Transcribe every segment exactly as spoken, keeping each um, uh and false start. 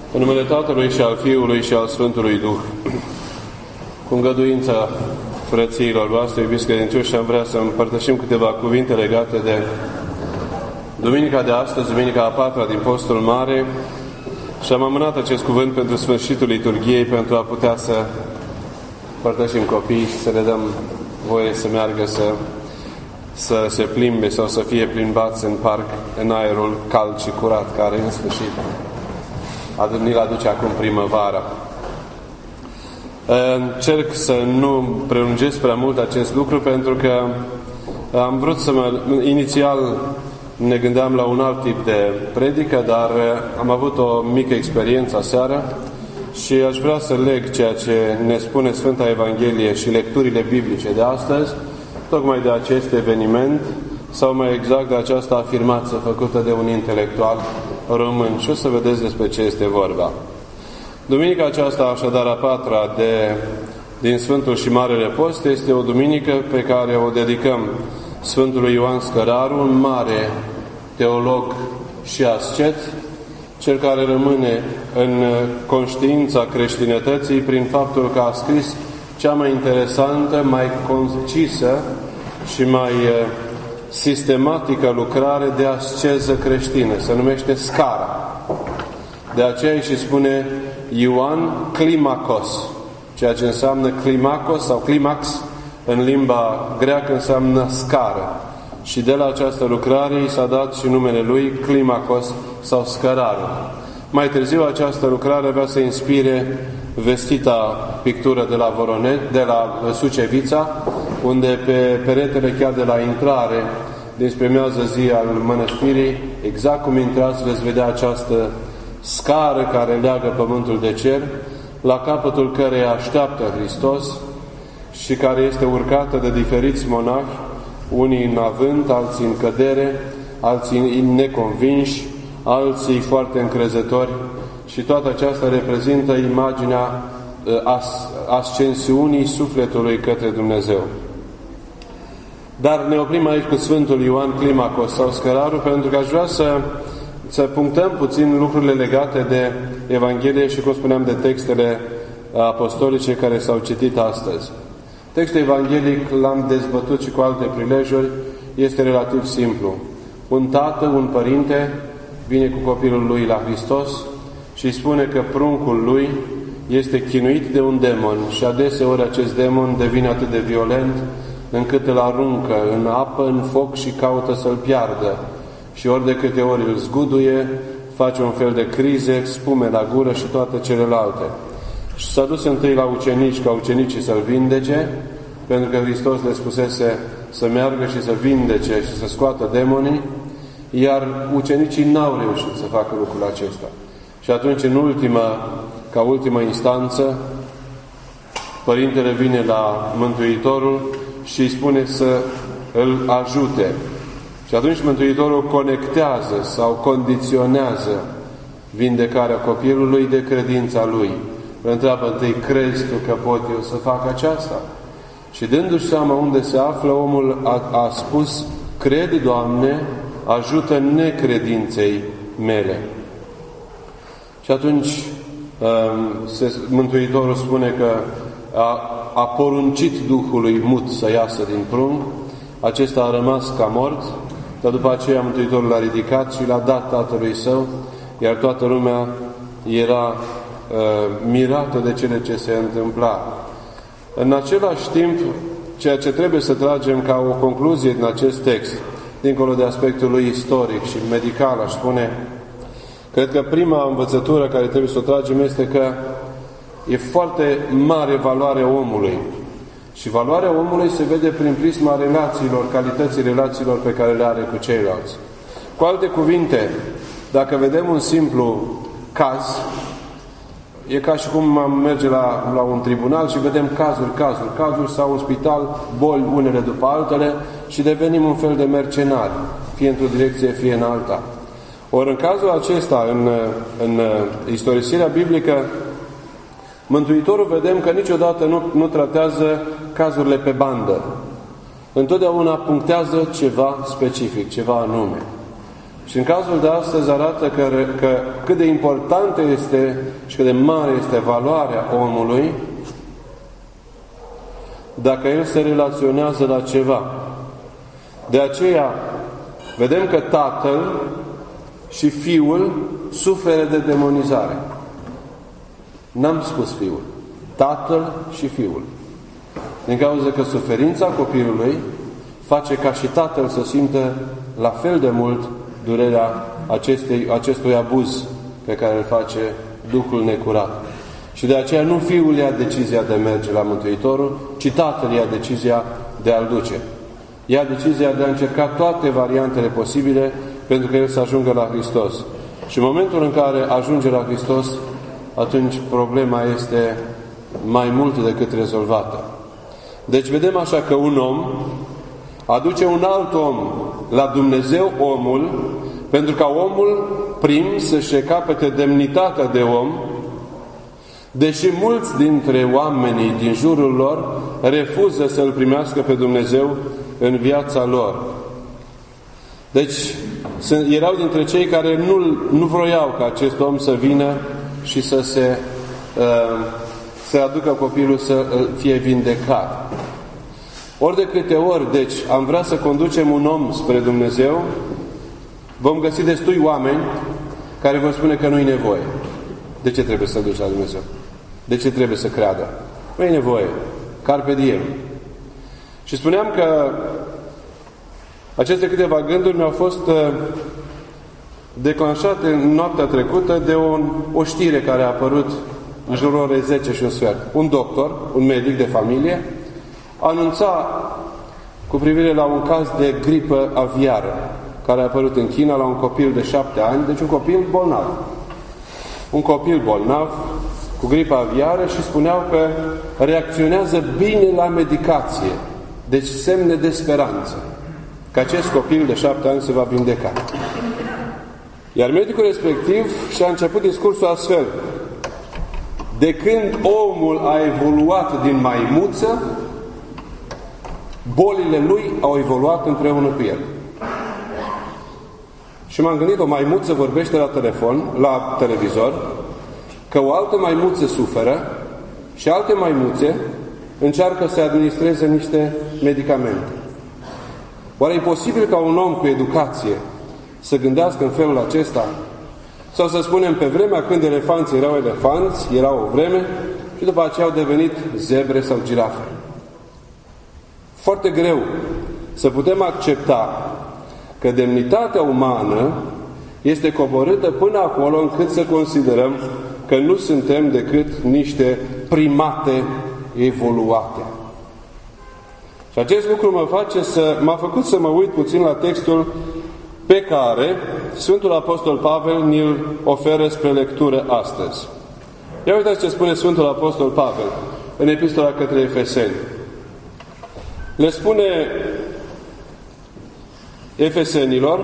În numele Tatălui și al Fiului și al Sfântului Duh. Cu îngăduința frățiilor voastre, iubiți credincioși, am vrea să împărtășim câteva cuvinte legate de Duminica de astăzi, Duminica a patra din Postul Mare, și am amânat acest cuvânt pentru sfârșitul liturghiei, pentru a putea să împărtășim copiii și să le dăm voie să meargă, să, să se plimbe sau să fie plimbați în parc, în aerul cald și curat, care în sfârșit ni-l aduce acum primăvara. Încerc să nu prelungesc prea mult acest lucru, pentru că am vrut să mă... Inițial ne gândeam la un alt tip de predică, dar am avut o mică experiență aseară și aș vrea să leg ceea ce ne spune Sfânta Evanghelie și lecturile biblice de astăzi, tocmai de acest eveniment, sau mai exact de această afirmație făcută de un intelectual român. Și o să vedeți despre ce este vorba. Duminica aceasta, așadar a patra de, din Sfântul și Marele Post, este o duminică pe care o dedicăm Sfântului Ioan Scăraru, un mare teolog și ascet, cel care rămâne în conștiința creștinătății prin faptul că a scris cea mai interesantă, mai concisă și mai sistematică lucrare de asceză creștină. Se numește Scara. De aceea îi și spune Ioan Climacos, ceea ce înseamnă Climacos sau Climax în limba greacă înseamnă scară. Și de la această lucrare i s-a dat și numele lui Climacos sau Scăraru. Mai târziu această lucrare avea să inspire vestita pictură de la Voronet, de la Sucevița, unde pe peretele chiar de la intrare dinspre miază zi al mănăstirii, exact cum intrați, veți vedea această scară care leagă pământul de cer, la capătul căreia așteaptă Hristos și care este urcată de diferiți monahi, unii în avânt, alții în cădere, alții neconvinși, alții foarte încrezători, și toată aceasta reprezintă imaginea as, ascensiunii sufletului către Dumnezeu. Dar ne oprim aici cu Sfântul Ioan Climacos sau Scăraru, pentru că aș vrea să, să punctăm puțin lucrurile legate de Evanghelie și, cum spuneam, de textele apostolice care s-au citit astăzi. Textul evanghelic, l-am dezbătut și cu alte prilejuri, este relativ simplu. Un tată, un părinte, vine cu copilul lui la Hristos și îi spune că pruncul lui este chinuit de un demon și adeseori acest demon devine atât de violent încât îl aruncă în apă, în foc și caută să-l piardă. Și ori de câte ori îl zguduie, face un fel de crize, spume la gură și toate celelalte. Și s-a dus întâi la ucenici, ca ucenicii să-l vindece, pentru că Hristos le spusese să meargă și să vindece și să scoată demonii, iar ucenicii n-au reușit să facă lucrul acesta. Și atunci, în ultima, ca ultimă instanță, Părintele vine la Mântuitorul și îi spune să îl ajute. Și atunci Mântuitorul conectează sau condiționează vindecarea copilului de credința lui. Îl întreabă întâi: crezi tu că pot eu să fac aceasta? Și dându-și seama unde se află, omul a, a spus: cred, Doamne, ajută necredinței mele. Și atunci se, Mântuitorul spune că a, a poruncit Duhului mut să iasă din prunc, acesta a rămas ca mort, dar după aceea Mântuitorul l-a ridicat și l-a dat tatălui său, iar toată lumea era mirată de cele ce se întâmpla. În același timp, ceea ce trebuie să tragem ca o concluzie din acest text, dincolo de aspectul lui istoric și medical, aș spune, cred că prima învățătură care trebuie să o tragem este că e foarte mare valoarea omului. Și valoarea omului se vede prin prisma relațiilor, calității relațiilor pe care le are cu ceilalți. Cu alte cuvinte, dacă vedem un simplu caz, e ca și cum am merge la, la un tribunal și vedem cazuri, cazuri, cazuri sau un spital, boli unele după altele și devenim un fel de mercenari, fie într-o direcție, fie în alta. Ori în cazul acesta, în, în istorisirea biblică, Mântuitorul vedem că niciodată nu, nu tratează cazurile pe bandă. Întotdeauna punctează ceva specific, ceva anume. Și în cazul de astăzi arată că, că cât de importantă este și cât de mare este valoarea omului dacă el se relaționează la ceva. De aceea vedem că tatăl și fiul suferă de demonizare. N-am spus fiul. Tatăl și fiul. Din cauza că suferința copilului face ca și tatăl să simtă la fel de mult durerea acestei, acestui abuz pe care îl face Duhul necurat. Și de aceea nu fiul ia decizia de merge la Mântuitorul, ci tatăl ia decizia de a-l duce. Ia decizia de a încerca toate variantele posibile pentru că el să ajungă la Hristos. Și în momentul în care ajunge la Hristos, atunci problema este mai mult decât rezolvată. Deci vedem așa că un om aduce un alt om la Dumnezeu, omul, pentru ca omul prim să-și capete demnitatea de om, deși mulți dintre oamenii din jurul lor refuză să-L primească pe Dumnezeu în viața lor. Deci erau dintre cei care nu, nu vroiau ca acest om să vină și să se uh, să aducă copilul să fie vindecat. Ori de câte ori, deci, am vrea să conducem un om spre Dumnezeu, vom găsi destui oameni care vor spune că nu-i nevoie. De ce trebuie să-L duci la Dumnezeu? De ce trebuie să creadă? Nu-i nevoie. Carpe diem. Și spuneam că aceste câteva gânduri mi-au fost declanșate în noaptea trecută de o, o știre care a apărut în jurul orei zece și un sfert. Un doctor, un medic de familie, anunța cu privire la un caz de gripă aviară care a apărut în China la un copil de șapte ani, deci un copil bolnav. Un copil bolnav cu gripă aviară și spuneau că reacționează bine la medicație. Deci semne de speranță că acest copil de șapte ani se va vindeca. Iar medicul respectiv și-a început discursul astfel: de când omul a evoluat din maimuță, bolile lui au evoluat împreună cu el. Și m-am gândit, o maimuță vorbește la telefon, la televizor, că o altă maimuță suferă și alte maimuțe încearcă să administreze niște medicamente. Oare e posibil ca un om cu educație să gândească în felul acesta? Sau să spunem, pe vremea când elefanții erau elefanți, era o vreme, și după aceea au devenit zebre sau girafe. Foarte greu să putem accepta că demnitatea umană este coborâtă până acolo încât să considerăm că nu suntem decât niște primate evoluate. Și acest lucru mă face să, m-a făcut să mă uit puțin la textul pe care Sfântul Apostol Pavel ni-l oferă spre lectură astăzi. Ia uitați ce spune Sfântul Apostol Pavel în Epistola către Efeseni. Le spune efesenilor: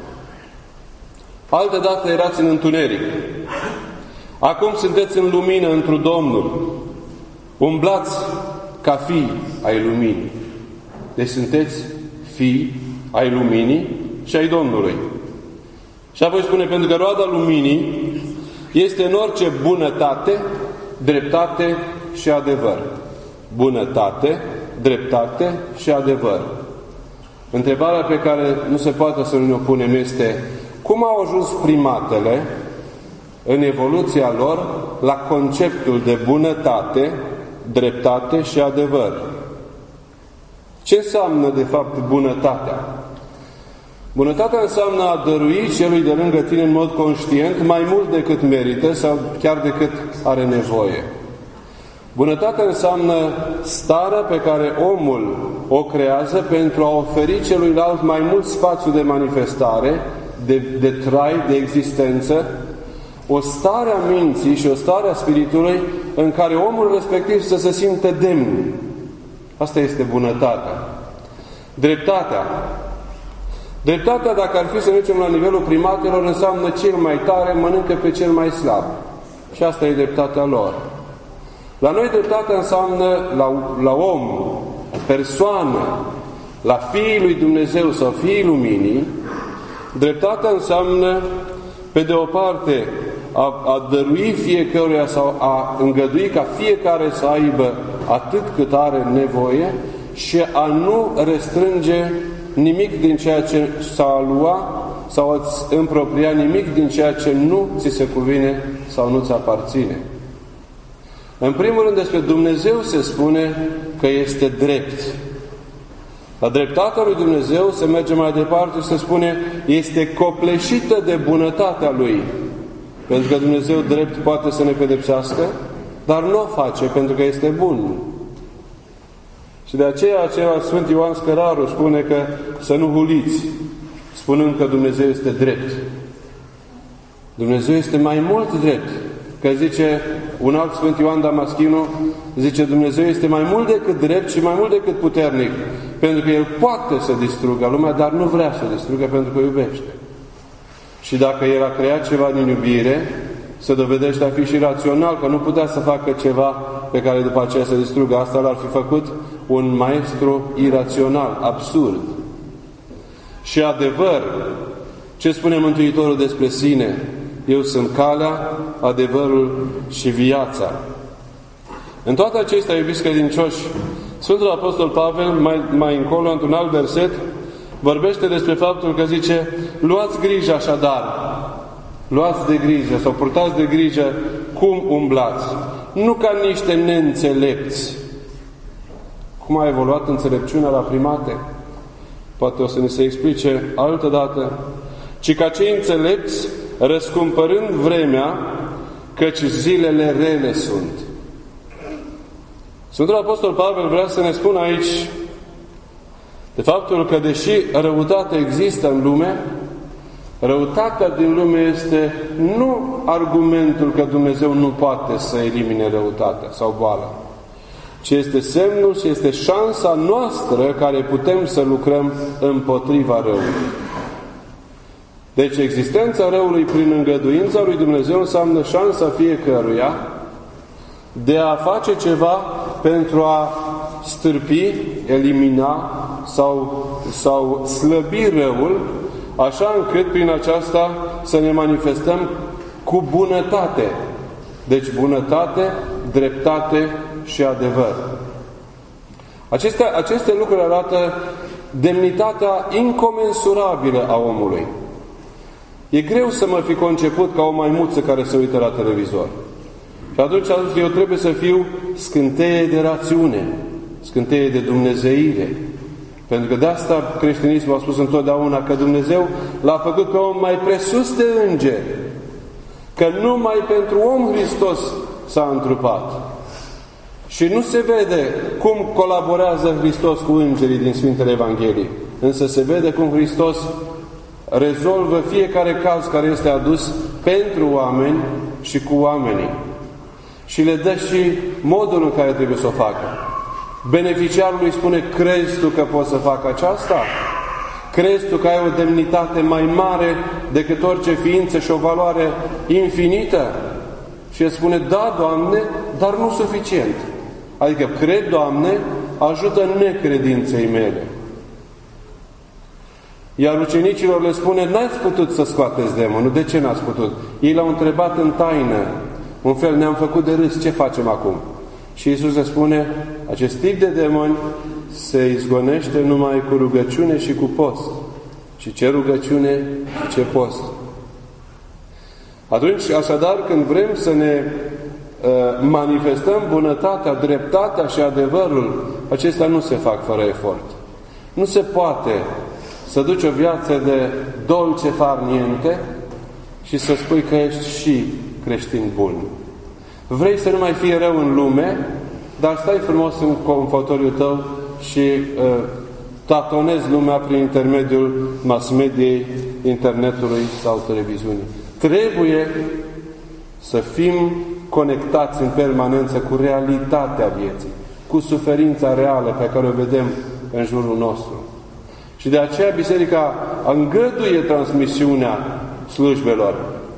altădată erați în întuneric, acum sunteți în lumină întru Domnul, umblați ca fii ai luminii. Deci sunteți fii ai luminii și ai Domnului. Și apoi spune, pentru că roada luminii este în orice bunătate, dreptate și adevăr. Bunătate, dreptate și adevăr. Întrebarea pe care nu se poate să nu ne opunem este: cum au ajuns primatele în evoluția lor la conceptul de bunătate, dreptate și adevăr? Ce înseamnă de fapt bunătatea? Bunătatea înseamnă a dărui celui de lângă tine în mod conștient mai mult decât merită sau chiar decât are nevoie. Bunătatea înseamnă starea pe care omul o creează pentru a oferi celuilalt mai mult spațiu de manifestare, de, de trai, de existență, o stare a minții și o stare a spiritului în care omul respectiv să se simte demn. Asta este bunătatea. Dreptatea. Dreptatea, dacă ar fi să mergem la nivelul primatelor, înseamnă cel mai tare mănâncă pe cel mai slab. Și asta e dreptatea lor. La noi dreptatea înseamnă la, la om, persoană, la Fiii lui Dumnezeu sau Fiii Luminii, Dreptatea înseamnă, pe de o parte, a, a dărui fiecăruia sau a îngădui ca fiecare să aibă atât cât are nevoie și a nu restrânge nimic din ceea ce s-a lua sau a-ți împropria nimic din ceea ce nu ți se cuvine sau nu ți aparține. În primul rând, despre Dumnezeu se spune că este drept. La dreptatea lui Dumnezeu se merge mai departe și se spune este copleșită de bunătatea Lui. Pentru că Dumnezeu drept poate să ne pedepsească, dar nu o face pentru că este bun. Și de aceea acela Sfânt Ioan Scăraru spune că să nu huliți, spunând că Dumnezeu este drept. Dumnezeu este mai mult drept. Că zice un alt Sfânt Ioan Damaschinu, zice Dumnezeu este mai mult decât drept și mai mult decât puternic. Pentru că El poate să distrugă lumea, dar nu vrea să distrugă pentru că iubește. Și dacă El a creat ceva din iubire, se dovedește a fi și rațional, că nu putea să facă ceva pe care după aceea să distrugă. Asta l-ar fi făcut un maestru irațional, absurd. Și adevăr, ce spune Mântuitorul despre sine? Eu sunt calea, adevărul și viața. În toate acestea, iubiți credincioși, Sfântul Apostol Pavel, mai, mai încolo, într-un alt verset, vorbește despre faptul că zice luați grijă așadar, luați de grijă sau purtați de grijă cum umblați, nu ca niște neînțelepți. Cum a evoluat înțelepciunea la primate? Poate o să ne se explice altă dată. Ci ca cei înțelepți, răscumpărând vremea, căci zilele rele sunt. Sfântul Apostol Pavel vrea să ne spună aici de faptul că deși răutatea există în lume, răutatea din lume este nu argumentul că Dumnezeu nu poate să elimine răutatea sau boala, ci este semnul și este șansa noastră care putem să lucrăm împotriva răului. Deci existența răului prin îngăduința lui Dumnezeu înseamnă șansa fiecăruia de a face ceva pentru a stârpi, elimina sau, sau slăbi răul, așa încât prin aceasta să ne manifestăm cu bunătate. Deci bunătate, dreptate și adevăr. Aceste, aceste lucruri arată demnitatea incomensurabilă a omului. E greu să mă fi conceput ca o maimuță care se uită la televizor. Și atunci a zis, eu trebuie să fiu scânteie de rațiune, scânteie de dumnezeire. Pentru că de asta creștinismul a spus întotdeauna că Dumnezeu l-a făcut pe om mai presus de îngeri. Că numai pentru om Hristos s-a întrupat. Și nu se vede cum colaborează Hristos cu îngerii din Sfintele Evanghelii. Însă se vede cum Hristos rezolvă fiecare caz care este adus pentru oameni și cu oamenii. Și le dă și modul în care trebuie să o facă. Beneficiarul îi spune, crezi tu că poți să fac aceasta? Crezi tu că ai o demnitate mai mare decât orice ființă și o valoare infinită? Și el spune, da, Doamne, dar nu suficient. Adică, cred, Doamne, ajută necredinței mele. Iar ucenicilor le spune, n-ați putut să scoateți demonul. De ce n-ați putut? Ei l-au întrebat în taină. Un fel, ne-am făcut de râs, ce facem acum? Și Iisus le spune, acest tip de demoni se izgonește numai cu rugăciune și cu post. Și ce rugăciune și ce post. Atunci, așadar, când vrem să ne uh, manifestăm bunătatea, dreptatea și adevărul, acestea nu se fac fără efort. Nu se poate să duci o viață de dolce far niente și să spui că ești și creștin bun. Vrei să nu mai fie rău în lume, dar stai frumos în confortoriul tău și uh, tatonezi lumea prin intermediul mass-mediei, internetului sau televiziunii. Trebuie să fim conectați în permanență cu realitatea vieții, cu suferința reală pe care o vedem în jurul nostru. Și de aceea Biserica îngăduie transmisiunea slujbelor.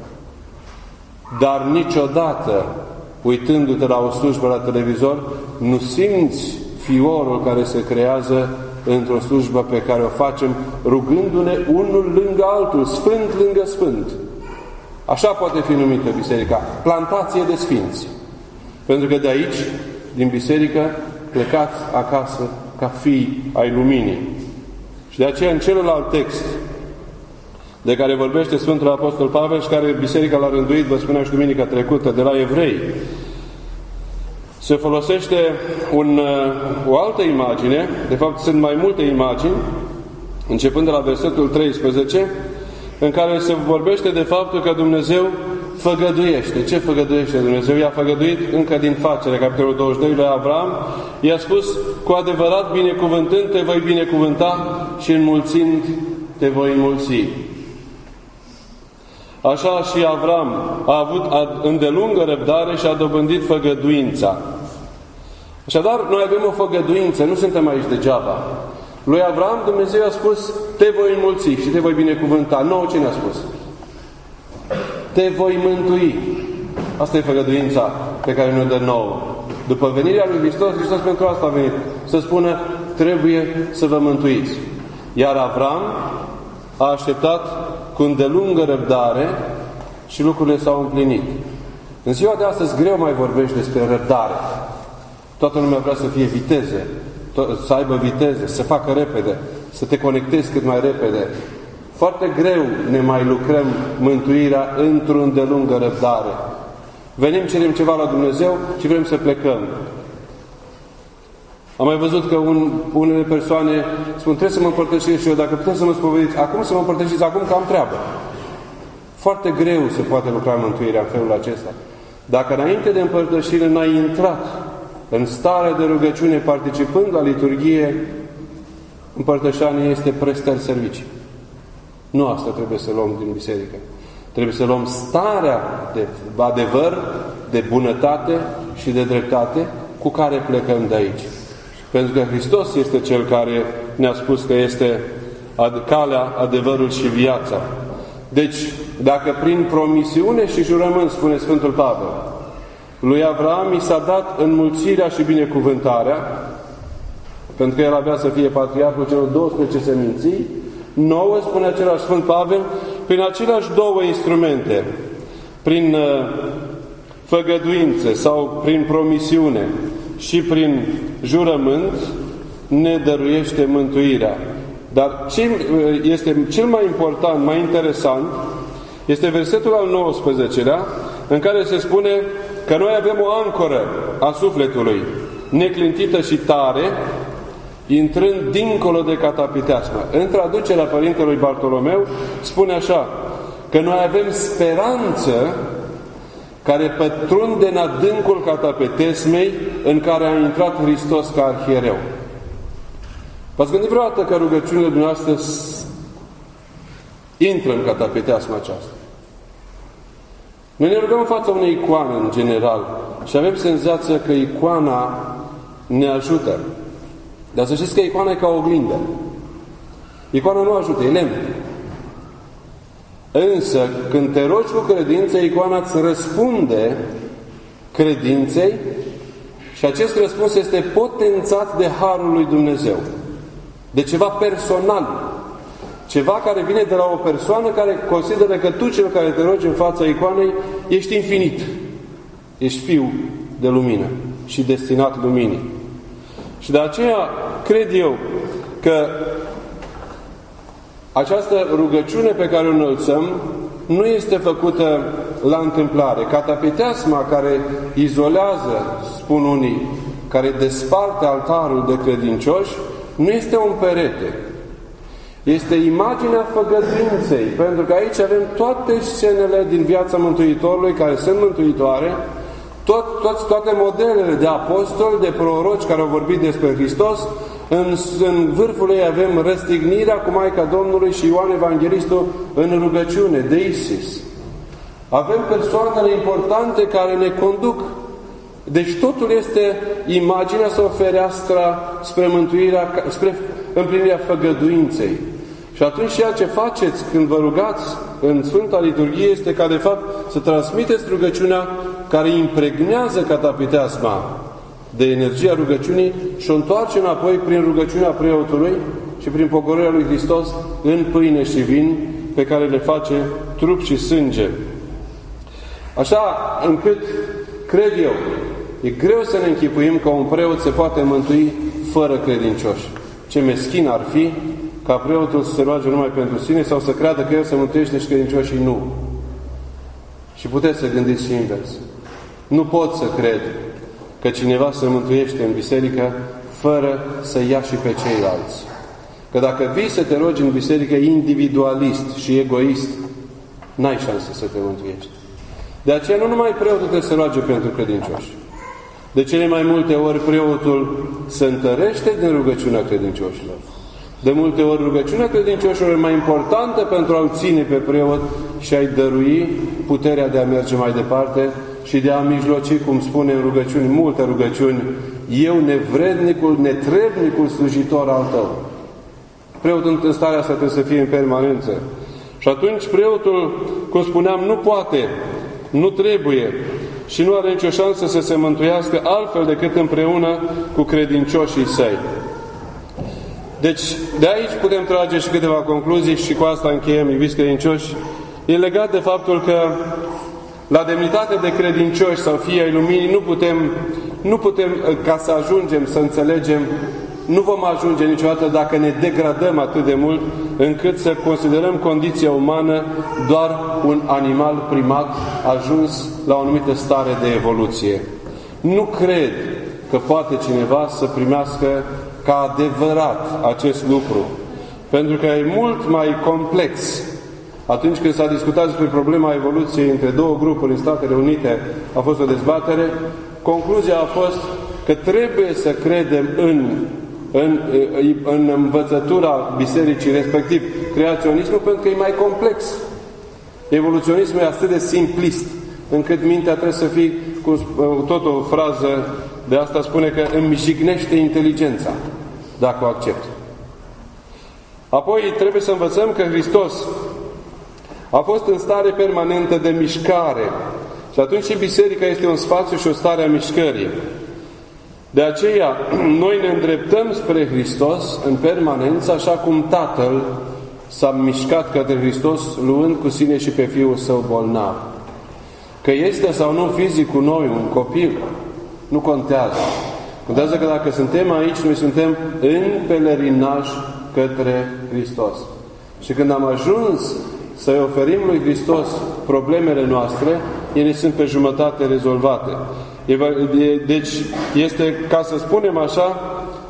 Dar niciodată, uitându-te la o slujbă la televizor, nu simți fiorul care se creează într-o slujbă pe care o facem rugându-ne unul lângă altul, sfânt lângă sfânt. Așa poate fi numită biserica, plantație de sfinți. Pentru că de aici, din biserică, plecați acasă ca fii ai luminii. Și de aceea în celălalt text de care vorbește Sfântul Apostol Pavel și care biserica l-a rânduit, vă spuneam și duminica trecută, de la Evrei, se folosește un, o altă imagine, de fapt sunt mai multe imagini, începând de la versetul treisprezece, în care se vorbește de faptul că Dumnezeu făgăduiește. Ce făgăduiește Dumnezeu? I-a făgăduit încă din facere, capitolul douăzeci și doi, lui Avram, i-a spus, cu adevărat binecuvântând te voi binecuvânta și înmulțind te voi înmulți. Așa și Avram a avut îndelungă răbdare și a dobândit făgăduința. Așadar, noi avem o făgăduință, nu suntem aici degeaba. Lui Avram Dumnezeu a spus, te voi înmulți și te voi binecuvânta. Nouă ce ne-a spus? Te voi mântui. Asta e făgăduința pe care ne-o dă nouă. După venirea lui Hristos, Hristos pentru asta a venit. Să spună, trebuie să vă mântuiți. Iar Avram a așteptat cu îndelungă răbdare și lucrurile s-au împlinit. În ziua de astăzi greu mai vorbești despre răbdare. Toată lumea vrea să fie viteze, să aibă viteze, să facă repede, să te conectezi cât mai repede. Foarte greu ne mai lucrăm mântuirea într-o îndelungă răbdare. Venim, cerem ceva la Dumnezeu și vrem să plecăm. Am mai văzut că un, unele persoane spun, trebuie să mă împărtășesc și eu, dacă puteți să mă spovediți, acum să mă împărtășiți, acum că am treabă. Foarte greu se poate lucra mântuirea în felul acesta. Dacă înainte de împărtășire n-ai intrat în starea de rugăciune participând la liturghie, împărtășania este prestări servicii. Nu asta trebuie să luăm din biserică. Trebuie să luăm starea de adevăr, de bunătate și de dreptate cu care plecăm de aici. Pentru că Hristos este Cel care ne-a spus că este calea, adevărul și viața. Deci, dacă prin promisiune și jurământ, spune Sfântul Pavel, lui Avram i s-a dat înmulțirea și binecuvântarea, pentru că el avea să fie patriarhul celor douăsprezece seminții, nouă, spune același Sfânt Pavel, prin aceleași două instrumente, prin uh, făgăduințe sau prin promisiune și prin jurământ, ne dăruiește mântuirea. Dar ce este cel mai important, mai interesant, este versetul al nouăsprezecelea, în care se spune că noi avem o ancoră a sufletului, neclintită și tare, intrând dincolo de catapiteasmă. În traducerea Părintelui Bartolomeu spune așa, că noi avem speranță care pătrunde în adâncul catapetesmei în care a intrat Hristos ca arhiereu. V-ați gândit vreodată că rugăciunile dumneavoastră intră în catapiteasma aceasta? Noi ne rugăm în fața unei icoane în general și avem senzația că icoana ne ajută. Dar să știți că icoana e ca o oglindă. Icoana nu ajută, e lemn. Însă, când te rogi cu credință, icoana îți răspunde credinței și acest răspuns este potențat de Harul lui Dumnezeu. De ceva personal. Ceva care vine de la o persoană care consideră că tu, cel care te rogi în fața icoanei, ești infinit. Ești fiu de lumină și destinat luminii. Și de aceea cred eu că această rugăciune pe care o înălțăm nu este făcută la întâmplare. Catapiteasma care izolează, spun unii, care desparte altarul de credincioși, nu este un perete. Este imaginea făgăduinței, pentru că aici avem toate scenele din viața Mântuitorului care sunt mântuitoare, tot, toți, toate modelele de apostoli, de proroci care au vorbit despre Hristos. În, în vârful ei avem răstignirea cu Maica Domnului și Ioan Evanghelistul în rugăciune, de Isis. Avem persoanele importante care ne conduc. Deci totul este imaginea sau fereastra spre mântuirea, spre împlinirea făgăduinței. Și atunci ceea ce faceți când vă rugați în Sfânta Liturghie este ca de fapt să transmiteți rugăciunea care impregnează catapiteasma de energia rugăciunii și o întoarce înapoi prin rugăciunea preotului și prin pogorârea lui Hristos în pâine și vin pe care le face trup și sânge. Așa încât, cred eu, e greu să ne închipuim că un preot se poate mântui fără credincioși. Ce meschin ar fi ca preotul să se roage numai pentru sine sau să creadă că el se mântuiește și credincioșii nu. Și puteți să gândiți și invers. Nu pot să cred că cineva se mântuiește în biserică fără să ia și pe ceilalți. Că dacă vii să te rogi în biserică individualist și egoist, n-ai șanse să te mântuiești. De aceea nu numai preotul trebuie să roage pentru credincioși. De cele mai multe ori preotul se întărește din rugăciunea credincioșilor. De multe ori rugăciunea credincioșilor e mai importantă pentru a-l ține pe preot și a-i dărui puterea de a merge mai departe și de a mijloci, cum spune în rugăciuni, multe rugăciuni, eu nevrednicul, netrebnicul slujitor al tău. Preotul în starea asta trebuie să fie în permanență. Și atunci preotul, cum spuneam, nu poate, nu trebuie și nu are nicio șansă să se mântuiască altfel decât împreună cu credincioșii săi. Deci, de aici putem trage și câteva concluzii și cu asta încheiem, iubiți credincioși. E legat de faptul că la demnitate de credincioși sau fii ai luminii nu putem, nu putem, ca să ajungem să înțelegem, nu vom ajunge niciodată dacă ne degradăm atât de mult încât să considerăm condiția umană doar un animal primat ajuns la o anumită stare de evoluție. Nu cred că poate cineva să primească ca adevărat acest lucru. Pentru că e mult mai complex. Atunci când s-a discutat despre problema evoluției între două grupuri în Statele Unite, a fost o dezbatere, concluzia a fost că trebuie să credem în, în, în învățătura bisericii, respectiv creaționismul, pentru că e mai complex. Evoluționismul e atât de simplist, încât mintea trebuie să fie, cu tot o frază de asta spune că îmi jignește inteligența, dacă o accept. Apoi trebuie să învățăm că Hristos a fost în stare permanentă de mișcare. Și atunci și biserica este un spațiu și o stare a mișcării. De aceea, noi ne îndreptăm spre Hristos în permanență, așa cum Tatăl s-a mișcat către Hristos, luând cu sine și pe Fiul Său bolnav. Că este sau nu fizic cu noi un copil, nu contează. Contează că dacă suntem aici, noi suntem în pelerinaj către Hristos. Și când am ajuns să-i oferim lui Hristos problemele noastre, ele sunt pe jumătate rezolvate. Deci, este, ca să spunem așa,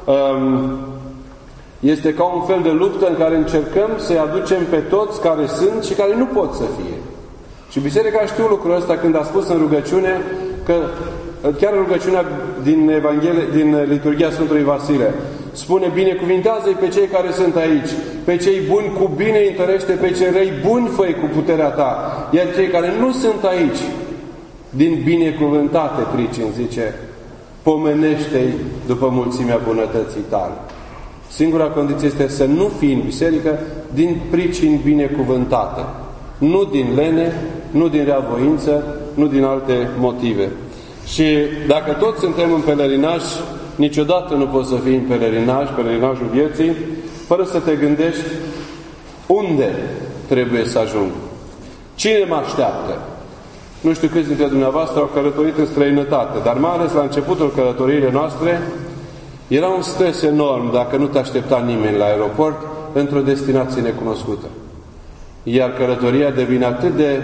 este ca un fel de luptă în care încercăm să-i aducem pe toți care sunt și care nu pot să fie. Și Biserica știu lucrul ăsta când a spus în rugăciune că, chiar în rugăciunea din, Evanghelie, din liturghia Sfântului Vasile, spune, binecuvintează-i pe cei care sunt aici, pe cei buni cu bine întărește, pe cei răi buni fă-i cu puterea ta, iar cei care nu sunt aici, din binecuvântate pricini, zice, pomenește-i după mulțimea bunătății tale. Singura condiție este să nu fii în biserică din pricini binecuvântate. Nu din lene, nu din reavoință, nu din alte motive. Și dacă toți suntem în pelerinaj, niciodată nu poți să fii în pelerinaj, pelerinajul vieții, fără să te gândești unde trebuie să ajung. Cine mă așteaptă? Nu știu câți dintre dumneavoastră au călătorit în străinătate, dar mai ales la începutul călătoriile noastre, era un stres enorm dacă nu te aștepta nimeni la aeroport într-o destinație necunoscută. Iar călătoria devine atât de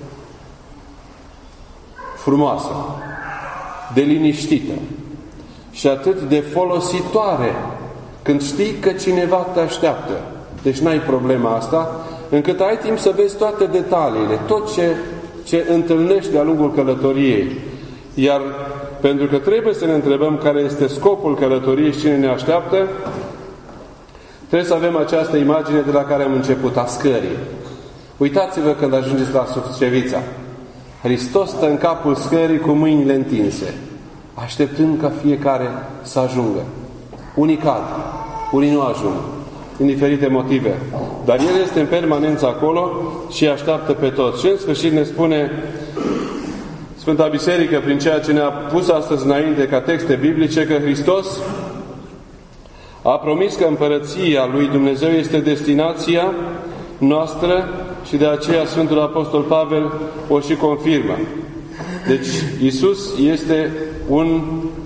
frumoasă, de liniștită și atât de folositoare când știi că cineva te așteaptă. Deci n-ai problema asta, încât ai timp să vezi toate detaliile, tot ce, ce întâlnești de-a lungul călătoriei. Iar pentru că trebuie să ne întrebăm care este scopul călătoriei și cine ne așteaptă, trebuie să avem această imagine de la care am început, a scării. Uitați-vă când ajungeți la Sucevița. Hristos stă în capul scării cu mâinile întinse, așteptând ca fiecare să ajungă. Unii cad, unii nu ajung, din diferite motive. Dar El este în permanență acolo și așteaptă pe toți. Și în sfârșit ne spune, Sfânta Biserică, prin ceea ce ne-a pus astăzi înainte ca texte biblice, că Hristos a promis că împărăția lui Dumnezeu este destinația noastră și de aceea Sfântul Apostol Pavel o și confirmă. Deci, Iisus este un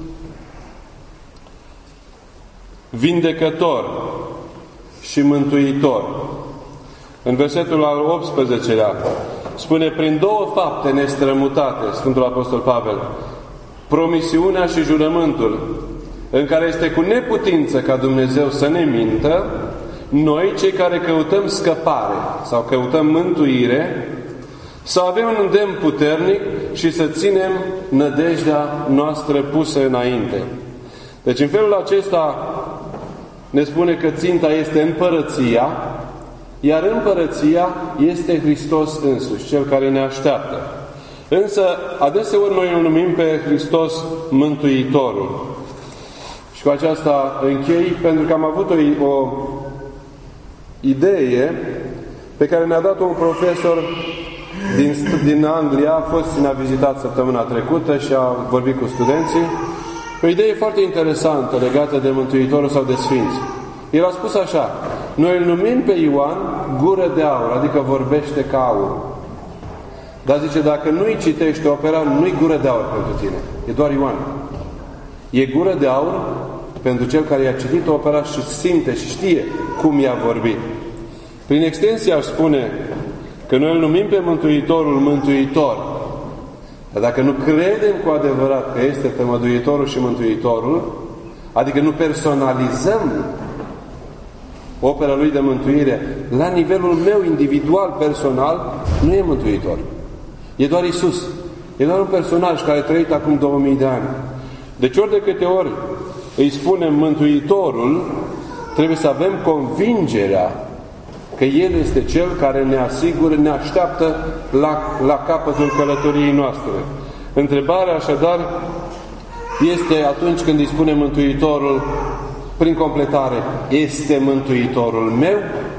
vindecător și mântuitor. În versetul al optsprezecelea spune: prin două fapte nestrămutate, Sfântul Apostol Pavel, promisiunea și jurământul, în care este cu neputință ca Dumnezeu să ne mintă, noi, cei care căutăm scăpare sau căutăm mântuire, să avem un îndemn puternic și să ținem nădejdea noastră pusă înainte. Deci în felul acesta ne spune că ținta este împărăția, iar împărăția este Hristos însuși, Cel care ne așteaptă. Însă, adeseori noi îl numim pe Hristos Mântuitorul. Și cu aceasta închei, pentru că am avut o, o idee pe care ne-a dat un profesor din, din Anglia, a fost și ne-a vizitat săptămâna trecută și a vorbit cu studenții. O idee foarte interesantă legată de Mântuitorul sau de Sfinți. El a spus așa: noi îl numim pe Ioan gură de aur, adică vorbește ca aur. Dar zice, dacă nu-i citești opera, nu-i gură de aur pentru tine. E doar Ioan. E gură de aur pentru cel care i-a citit opera și simte și știe cum i-a vorbit. Prin extensie aș spune că noi îl numim pe Mântuitorul Mântuitor. Dar dacă nu credem cu adevărat că este Tămăduitorul și Mântuitorul, adică nu personalizăm opera Lui de mântuire la nivelul meu individual, personal, nu e Mântuitor. E doar Iisus. E doar un personaj care a trăit acum două mii de ani. Deci ori de câte ori îi spunem Mântuitorul, trebuie să avem convingerea că El este Cel care ne asigură, ne așteaptă la, la capătul călătoriei noastre. Întrebarea așadar este, atunci când îi spunem Mântuitorul, prin completare, este Mântuitorul meu?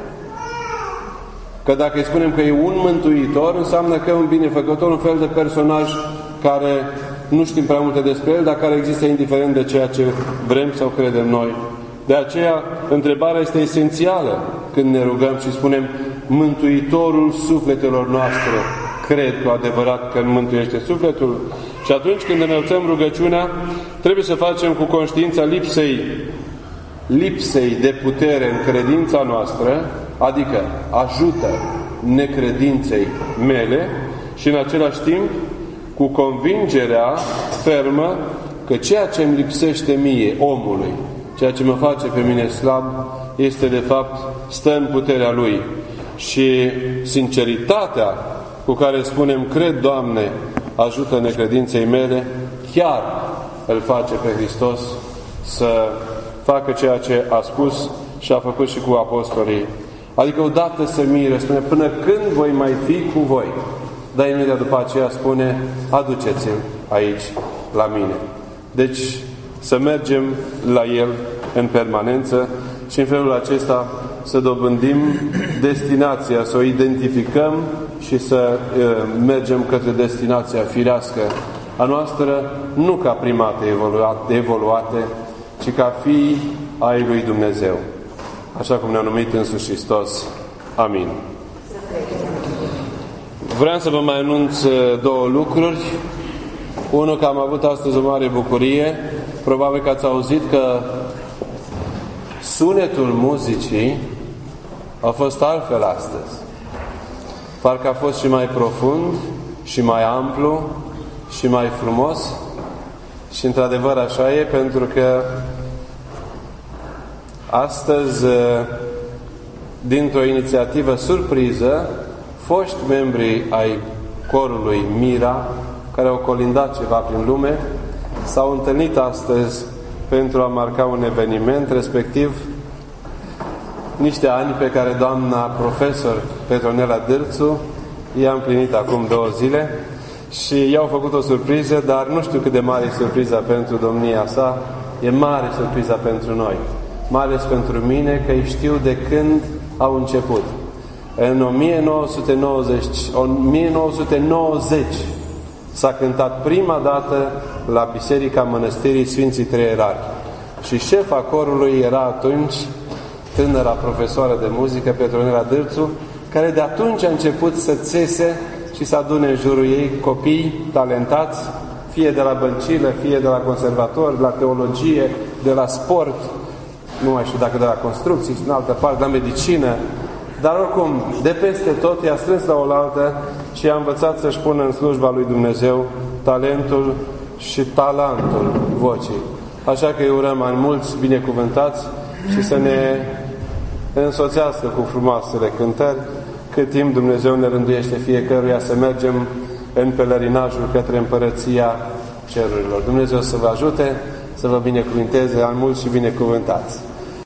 Că dacă îi spunem că e un mântuitor, înseamnă că e un binefăcător, un fel de personaj care nu știm prea multe despre el, dar care există indiferent de ceea ce vrem sau credem noi. De aceea, întrebarea este esențială când ne rugăm și spunem Mântuitorul sufletelor noastre. Cred cu adevărat că mântuiește sufletul? Și atunci când înălțăm rugăciunea, trebuie să facem cu conștiința lipsei, lipsei de putere în credința noastră, adică ajută necredinței mele, și în același timp cu convingerea fermă că ceea ce îmi lipsește mie, omului, ceea ce mă face pe mine slab, este de fapt, stă în puterea Lui. Și sinceritatea cu care spunem, cred, Doamne, ajută necredinței mele, chiar îl face pe Hristos să facă ceea ce a spus și a făcut și cu apostolii. Adică odată se miră, spune, până când voi mai fi cu voi? Dar imediat după aceea spune, aduceți-l aici la mine. Deci să mergem la El în permanență și în felul acesta să dobândim destinația, să o identificăm și să uh, mergem către destinația firească a noastră, nu ca primate evoluate, evoluate, ci ca fii ai lui Dumnezeu. Așa cum ne-a numit însuși Hristos. Amin. Vreau să vă mai anunț două lucruri. Unul, că am avut astăzi o mare bucurie. Probabil că ați auzit că sunetul muzicii a fost altfel astăzi. Parcă a fost și mai profund, și mai amplu, și mai frumos. Și într-adevăr așa e, pentru că astăzi, dintr-o inițiativă surpriză, foști membri ai corului Mira, care au colindat ceva prin lume, s-au întâlnit astăzi pentru a marca un eveniment, respectiv niște ani pe care doamna profesor Petronela Dârțu i-a împlinit acum două zile și i-au făcut o surpriză, dar nu știu cât de mare e surpriza pentru domnia sa, e mare surpriza pentru noi, mai ales pentru mine, că îi știu de când au început. În o mie nouă sute nouăzeci, s-a cântat prima dată la Biserica Mănăstirii Sfinții Trei Erari. Și șefa corului era atunci tânăra profesoară de muzică, Petronela Dârțu, care de atunci a început să țese și să adune în jurul ei copii talentați, fie de la băncilă, fie de la conservator, de la teologie, de la sport, nu mai știu dacă de la construcții, în altă parte, de la medicină, dar oricum, de peste tot, i-a strâns la oaltă și a învățat să-și pună în slujba lui Dumnezeu talentul și talentul vocii. Așa că îi urăm ani mulți binecuvântați și să ne însoțească cu frumoasele cântări, cât timp Dumnezeu ne rânduiește fiecăruia să mergem în pelerinajul către Împărăția Cerurilor. Dumnezeu să vă ajute, să vă binecuvinteze ani mulți și binecuvântați.